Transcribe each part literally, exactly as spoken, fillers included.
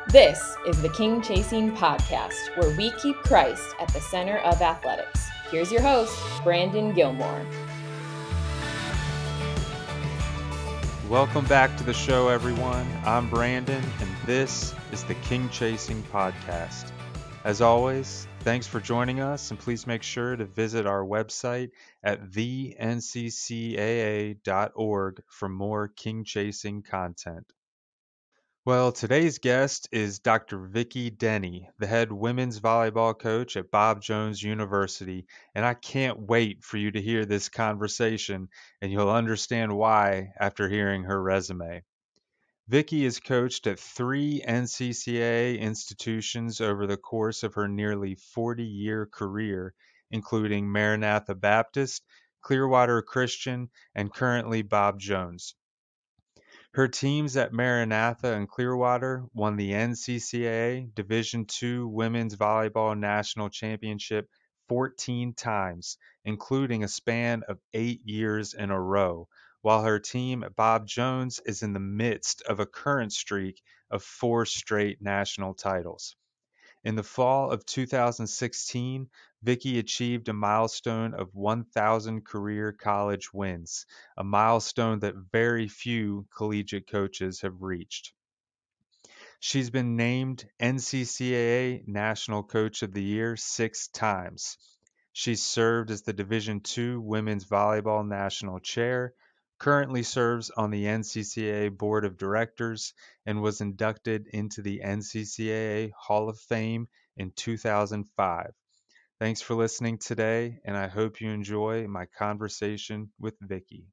This is the King Chasing Podcast, where we keep Christ at the center of athletics. Here's your host, Brandon Gilmore. Welcome back to the show, everyone. I'm Brandon, and this is the King Chasing Podcast. As always, thanks for joining us, and please make sure to visit our website at the n c c a a dot org for more King Chasing content. Well, today's guest is Doctor Vicki Denny, the head women's volleyball coach at Bob Jones University, and I can't wait for you to hear this conversation, and you'll understand why after hearing her resume. Vicki has coached at three N C C A A institutions over the course of her nearly forty-year career, including Maranatha Baptist, Clearwater Christian, and currently Bob Jones. Her teams at Maranatha and Clearwater won the N C C A A Division two Women's Volleyball National Championship fourteen times, including a span of eight years in a row, while her team at Bob Jones is in the midst of a current streak of four straight national titles. In the fall of two thousand sixteen, Vicki achieved a milestone of one thousand career college wins, a milestone that very few collegiate coaches have reached. She's been named N C C A A National Coach of the Year six times. She's served as the Division two Women's Volleyball National Chair, currently serves on the N C C A A Board of Directors, and was inducted into the N C C A A Hall of Fame in two thousand five. Thanks for listening today, and I hope you enjoy my conversation with Vicki.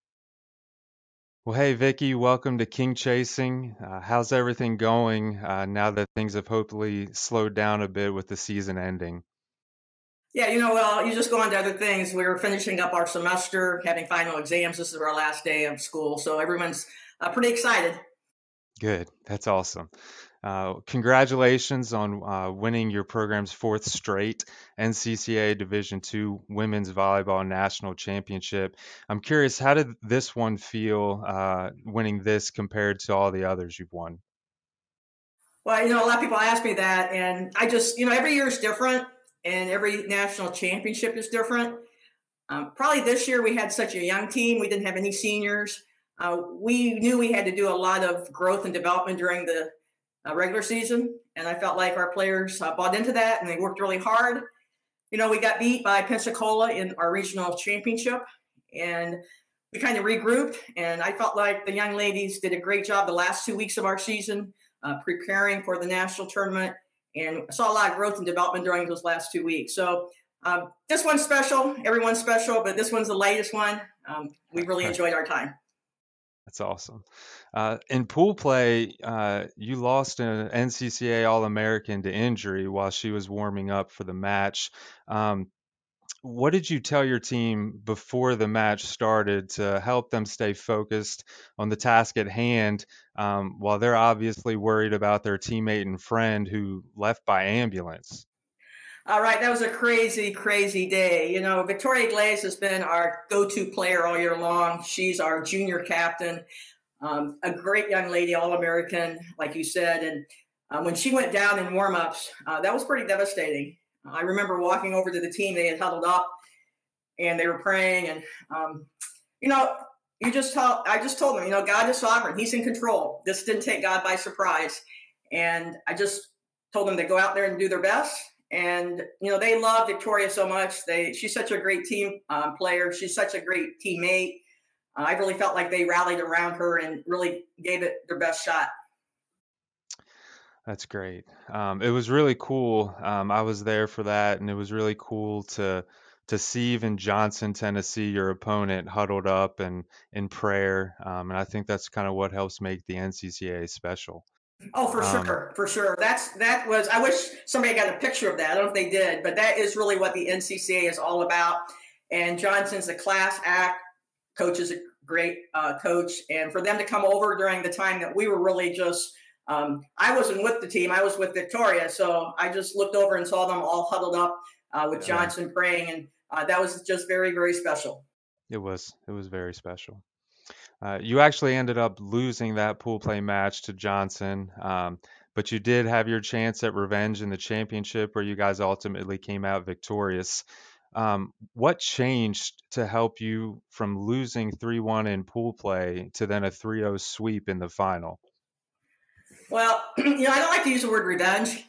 Well, hey, Vicki, welcome to King Chasing. Uh, how's everything going uh, now that things have hopefully slowed down a bit with the season ending? Yeah, you know, well, you just go on to other things. We're finishing up our semester, having final exams. This is our last day of school, so everyone's uh, pretty excited. Good. That's awesome. Uh, congratulations on uh, winning your program's fourth straight N C C A A Division two Women's Volleyball National Championship. I'm curious, how did this one feel, uh, winning this compared to all the others you've won? Well, you know, a lot of people ask me that, and I just, you know, every year is different, and every national championship is different. Um, probably this year we had such a young team. We didn't have any seniors. Uh, we knew we had to do a lot of growth and development during the uh, regular season, and I felt like our players uh, bought into that, and they worked really hard. You know, we got beat by Pensacola in our regional championship, and we kind of regrouped, and I felt like the young ladies did a great job the last two weeks of our season uh, preparing for the national tournament, and I saw a lot of growth and development during those last two weeks. So um, this one's special. Everyone's special, but this one's the latest one. Um, we really enjoyed our time. That's awesome. Uh, in pool play, uh, you lost an N C C A A All-American to injury while she was warming up for the match. Um, what did you tell your team before the match started to help them stay focused on the task at hand, um, while they're obviously worried about their teammate and friend who left by ambulance? All right, that was a crazy, crazy day. You know, Victoria Glaze has been our go-to player all year long. She's our junior captain, um, a great young lady, All-American, like you said. And uh, when she went down in warm-ups, uh, that was pretty devastating. I remember walking over to the team. They had huddled up, and they were praying. And, um, you know, you just tell, I just told them, you know, God is sovereign. He's in control. This didn't take God by surprise. And I just told them to go out there and do their best. And, you know, they love Victoria so much. They, she's such a great team um, player. She's such a great teammate. Uh, I really felt like they rallied around her and really gave it their best shot. That's great. Um, it was really cool. Um, I was there for that, and it was really cool to to see even Johnson, Tennessee, your opponent, huddled up and in prayer. Um, and I think that's kind of what helps make the N C C A A special. Oh, for Um, sure, for sure. That's that was. I wish somebody got a picture of that. I don't know if they did, but that is really what the N C C A is all about. And Johnson's a class act. Coach is a great uh, coach, and for them to come over during the time that we were really just. Um, I wasn't with the team. I was with Victoria, so I just looked over and saw them all huddled up uh, with yeah, Johnson praying, and uh, that was just very, very special. it was it was very special. Uh, you actually ended up losing that pool play match to Johnson. Um, but you did have your chance at revenge in the championship where you guys ultimately came out victorious. Um, what changed to help you from losing three one in pool play to then a three oh sweep in the final? Well, you know, I don't like to use the word revenge.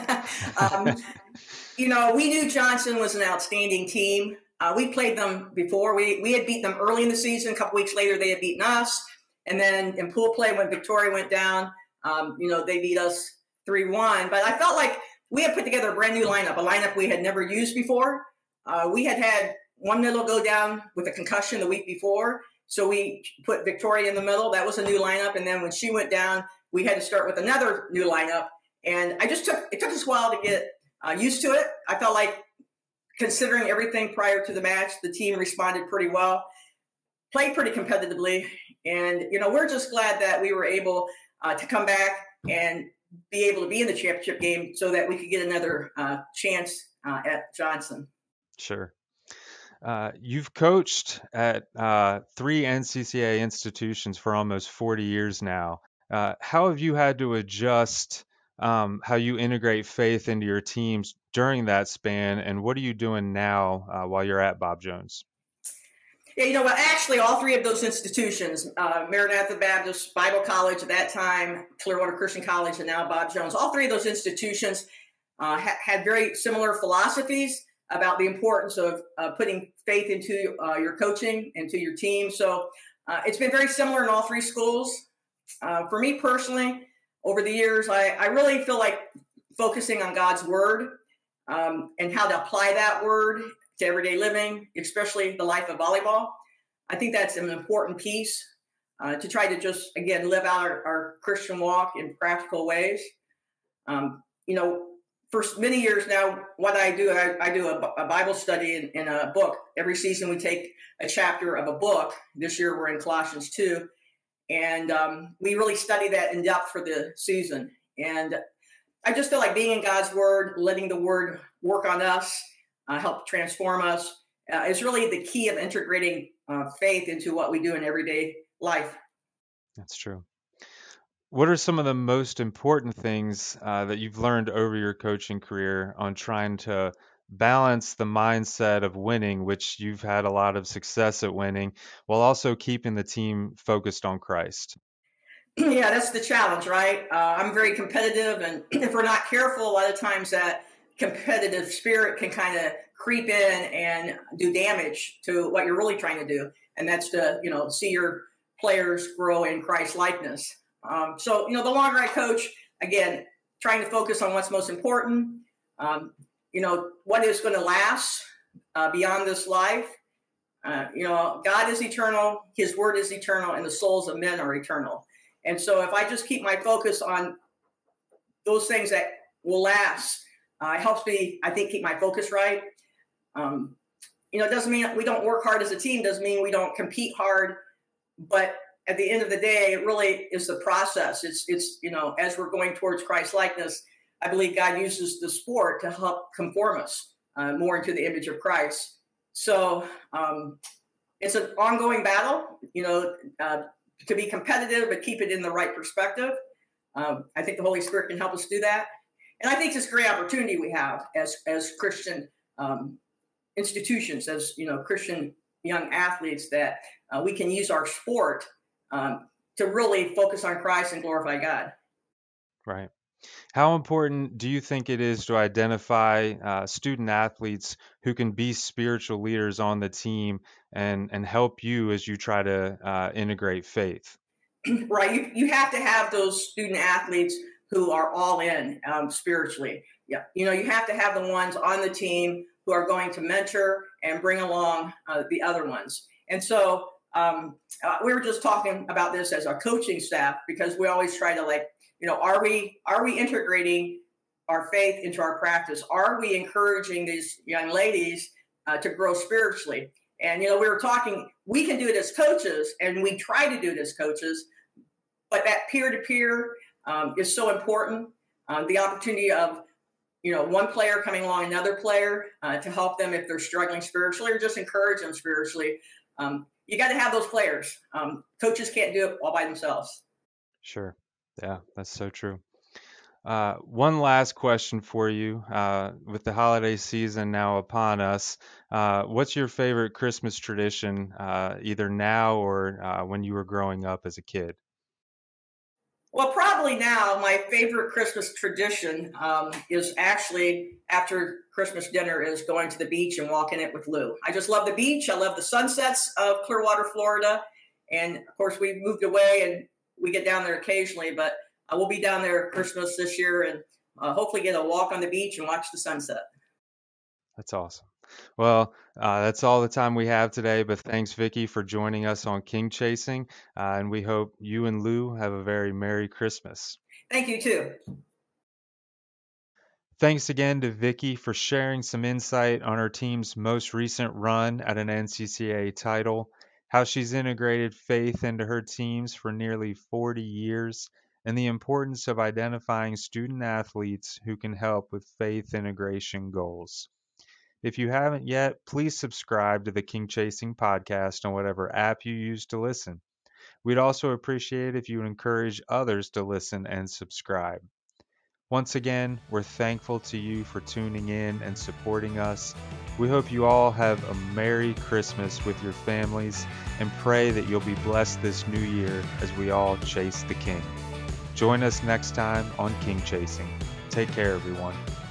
um, you know, we knew Johnson was an outstanding team. Uh, we played them before. We we had beaten them early in the season. A couple weeks later, they had beaten us. And then in pool play, when Victoria went down, um, you know, they beat us three one. But I felt like we had put together a brand new lineup, a lineup we had never used before. Uh, we had had one middle go down with a concussion the week before. So we put Victoria in the middle. That was a new lineup. And then when she went down, we had to start with another new lineup. And I just took, it took us a while to get uh, used to it. I felt like, considering everything prior to the match, the team responded pretty well, played pretty competitively. And, you know, we're just glad that we were able uh, to come back and be able to be in the championship game so that we could get another uh, chance uh, at Johnson. Sure. Uh, you've coached at uh, three N C C A institutions for almost forty years now. Uh, how have you had to adjust um, how you integrate faith into your teams during that span, and what are you doing now uh, while you're at Bob Jones? Yeah, you know what? Actually, all three of those institutions, uh, Maranatha Baptist Bible College at that time, Clearwater Christian College, and now Bob Jones, all three of those institutions uh, ha- had very similar philosophies about the importance of uh, putting faith into uh, your coaching, into your team. So uh, it's been very similar in all three schools. Uh, for me personally, over the years, I, I really feel like focusing on God's word um, and how to apply that word to everyday living, especially the life of volleyball. I think that's an important piece uh, to try to just, again, live out our, our Christian walk in practical ways. Um, you know, for many years now, what I do, I, I do a, a Bible study in, in a book. Every season we take a chapter of a book. This year we're in Colossians two. And um, we really study that in depth for the season. And I just feel like being in God's word, letting the word work on us, uh, help transform us, uh, is really the key of integrating uh, faith into what we do in everyday life. That's true. What are some of the most important things uh, that you've learned over your coaching career on trying to balance the mindset of winning, which you've had a lot of success at winning, while also keeping the team focused on Christ? Yeah, that's the challenge, right? Uh, I'm very competitive, and if we're not careful, a lot of times that competitive spirit can kind of creep in and do damage to what you're really trying to do, and that's to, you know, see your players grow in Christ likeness. Um, so, you know, the longer I coach, again, trying to focus on what's most important, um, you know, what is going to last uh, beyond this life. Uh, you know, God is eternal, his word is eternal, and the souls of men are eternal. And so if I just keep my focus on those things that will last, uh, it helps me, I think, keep my focus right. Um, you know, it doesn't mean we don't work hard as a team, doesn't mean we don't compete hard, but at the end of the day, it really is the process. It's, it's you know, as we're going towards Christ likeness, I believe God uses the sport to help conform us uh, more into the image of Christ. So um, it's an ongoing battle, you know, uh, to be competitive, but keep it in the right perspective. Um, I think the Holy Spirit can help us do that. And I think it's a great opportunity we have as, as Christian um, institutions, as, you know, Christian young athletes, that uh, we can use our sport um, to really focus on Christ and glorify God. Right. How important do you think it is to identify uh, student athletes who can be spiritual leaders on the team and, and help you as you try to uh, integrate faith? Right. You, you have to have those student athletes who are all in um, spiritually. Yeah. You know, you have to have the ones on the team who are going to mentor and bring along uh, the other ones. And so um, uh, we were just talking about this as our coaching staff, because we always try to, like, you know, are we are we integrating our faith into our practice? Are we encouraging these young ladies uh, to grow spiritually? And, you know, we were talking, we can do it as coaches, and we try to do it as coaches, but that peer-to-peer um, is so important. Uh, the opportunity of, you know, one player coming along another player uh, to help them if they're struggling spiritually, or just encourage them spiritually. Um, you got to have those players. Um, coaches can't do it all by themselves. Sure. Yeah, that's so true. Uh, one last question for you. Uh, with the holiday season now upon us, uh, what's your favorite Christmas tradition, uh, either now or uh, when you were growing up as a kid? Well, probably now my favorite Christmas tradition um, is actually after Christmas dinner is going to the beach and walking it with Lou. I just love the beach. I love the sunsets of Clearwater, Florida. And of course, we moved away and we get down there occasionally, but I will be down there Christmas this year and uh, hopefully get a walk on the beach and watch the sunset. That's awesome. Well, uh, that's all the time we have today, but thanks, Vicky, for joining us on King Chasing, uh, and we hope you and Lou have a very Merry Christmas. Thank you, too. Thanks again to Vicky for sharing some insight on her team's most recent run at an N C C A A title, how she's integrated faith into her teams for nearly forty years, and the importance of identifying student athletes who can help with faith integration goals. If you haven't yet, please subscribe to the King Chasing podcast on whatever app you use to listen. We'd also appreciate if you encourage others to listen and subscribe. Once again, we're thankful to you for tuning in and supporting us. We hope you all have a Merry Christmas with your families and pray that you'll be blessed this new year as we all chase the King. Join us next time on King Chasing. Take care, everyone.